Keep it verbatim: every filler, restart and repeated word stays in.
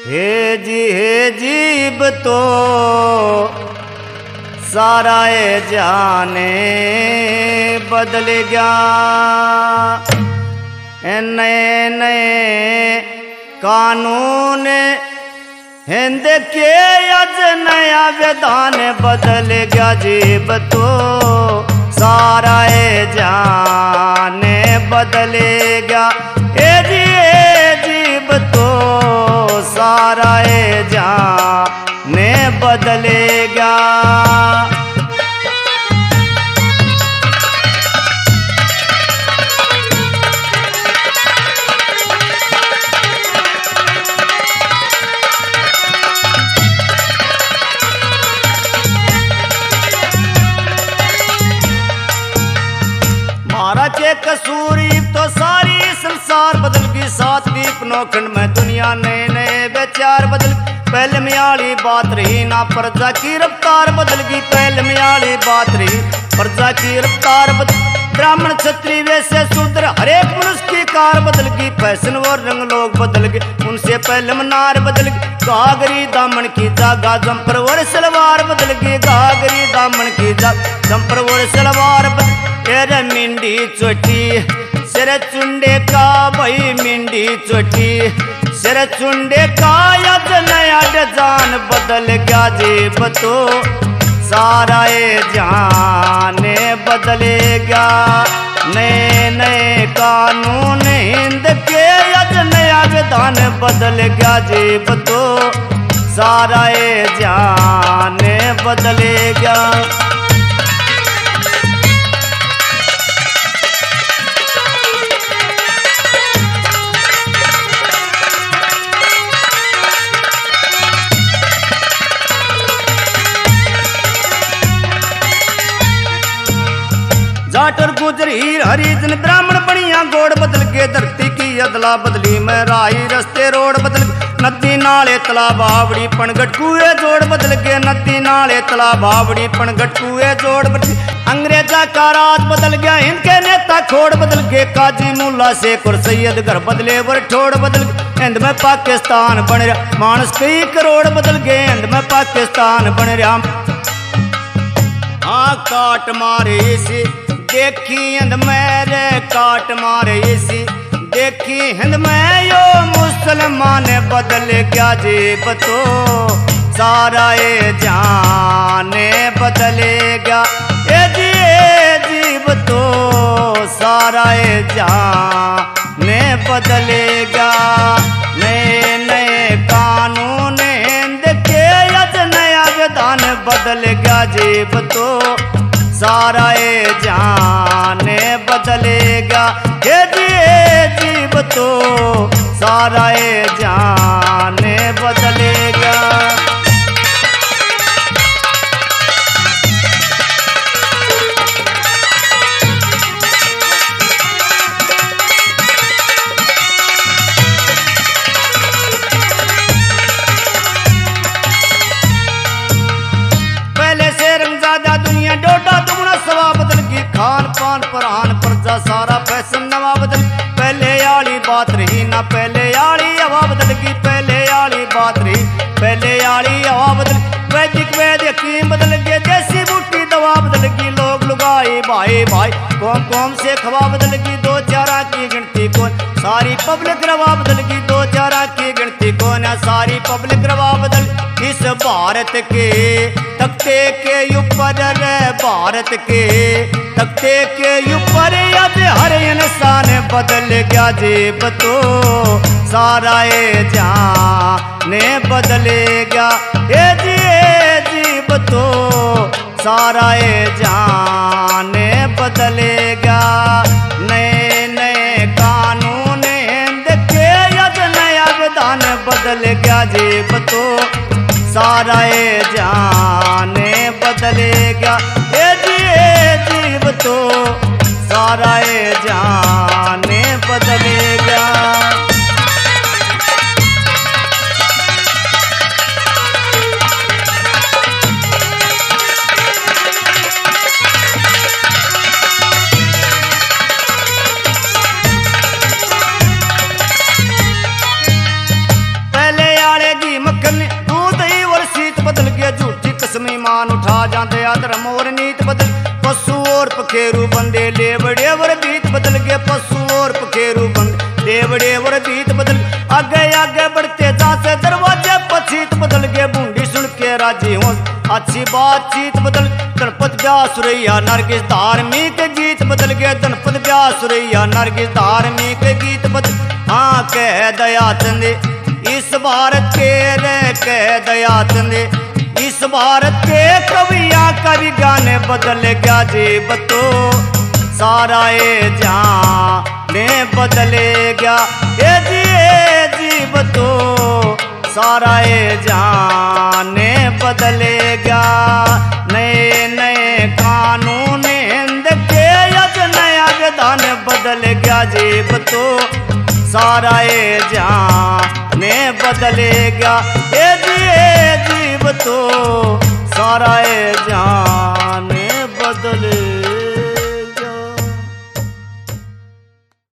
हे जी हे जीव तो सारा ए जाने बदल गया। नए नए कानून हिंद के अज नया विधान बदल गया। जीव तो सारा ए जाने बदल गया। ए जी ए जीव तो सारा ए जाने बदलेगा। मारा चे कसूरी तो सारी संसार बदल गई। सात दीप नौखंड में दुनिया नए नए विचार बदल। पहले में आली बात रही ना प्रजा की रफ्तार बदल गई। पहले में आली बात रही प्रजा की रफ्तार बदल। ब्राह्मण क्षत्रिय वैसे शूद्र हर एक मनुष्य की कार बदल गई। फैशन और रंग लोग बदल गए उनसे पहले मनार बदल गई। घाघरी दामन की जागा जंपर और सलवार बदल गई। घाघरी दामन की जागा जंपर और सलवार बदल। तेरे मिंडी चोटी सिर चुंडे का भाई मिंडी चोटी सिर चुंडे का यद नया जान बदल गया। जीव तो सारा ए जाने बदले गया। नए नए कानून हिंद के यद नया विधान बदल गया। जीव तो सारा ए जाने बदले गया। जाट और गुजर हीर हरिजन ब्राह्मण बनिया गोड़ बदल के। धरती की अदला बदली में राही रस्ते रोड बदल के। नदी नाले तालाब बावड़ी पनघट कुए जोड़ बदल के। नदी नाले तालाब बावड़ी पनघट कुए जोड़ बदल। अंग्रेजा का राज बदल गया हिंद के नेता खोड़ बदल के। काजी मुल्ला शेख और सैयद घर बदले वर ठोड़ बदल गए। हिंद में पाकिस्तान बन रहा मानस कई करोड़ बदल गए। हिंद में पाकिस्तान बन रहा हाँ काट मारे इसी देखी हिंद मेरे काट मारे इसी देखी हिंद में यो मुसलमान बदल गया। जीव तो सारा ए जाने बदलेगा। ए जी ए जीव तो सारा ए जाने बदलेगा। नए नए कानून हिंद के यद नया विधान बदल गया। जीव तो सारा ए जाने बदलेगा। हे जी ए जीव तो सारा ए जाने बदलेगा। पहले से रंगजादा दुनिया डोडा दुगना सवा बदल गई। खान पान परान प्रजा सारा फैशन नवा बदल। पहले आली बात रही ना पहले आली हवा बदल गई। पहले आली बात रही पहले आली हवा बदल। वैदिक वैद हकीम बदल गए। देसी बूटी दवा बदल गई। लोग लुगाई भाई भाई कौम कौम से खवा बदल गई। दो चारा की गिनती कौन सारी पब्लिक रवा बदल गई। दो चारा की गिनती कौन है सारी पब्लिक रवा बदल। इस भारत के तख्ते के ऊपर भारत के तख्ते के ऊपर यद हर इंसान बदल गया। जीव तो सारा ए जाने बदलेगा। ए जी ए जीव तो सारा ए जाने बदलेगा। नए नए कानून हिंद के यद नया विधान बदल गया। जीव तो सारा ए जाने बदलेगा। ए जी ए जीव तो सारा ए जाने बदलेगा। पहले आले मान उठा जाते अधर्म और नीत बदल पशु और पखेरु बंदे लेवड़े और बीत बदल गए पशु और पखेरु बंदे लेवड़े और बीत बदल आगे आगे बढ़ते जाते दरवाजे पछीत बदल गए बूंदी सुन के राजी हो अच्छी बातचीत बदल गणपत ब्याह सुरैया नरगिस धार्मिक गीत बदल गए गणपत ब्याह सुरैया नरगिस धार्मिक गीत बदल हाँ कह दया चंदे इस भारत के रे कह दया चंदे इस भारत के कविया कवि गाने बदल गया जीव तो सारा ए जाने बदले गया ए जी ए जीव तो सारा ए जाने बदले गया नए नए कानून हिंद के यज नया विधान बदल गया जीव तो सारा ए जाने बदले गया ए जी ए जीव तो सारा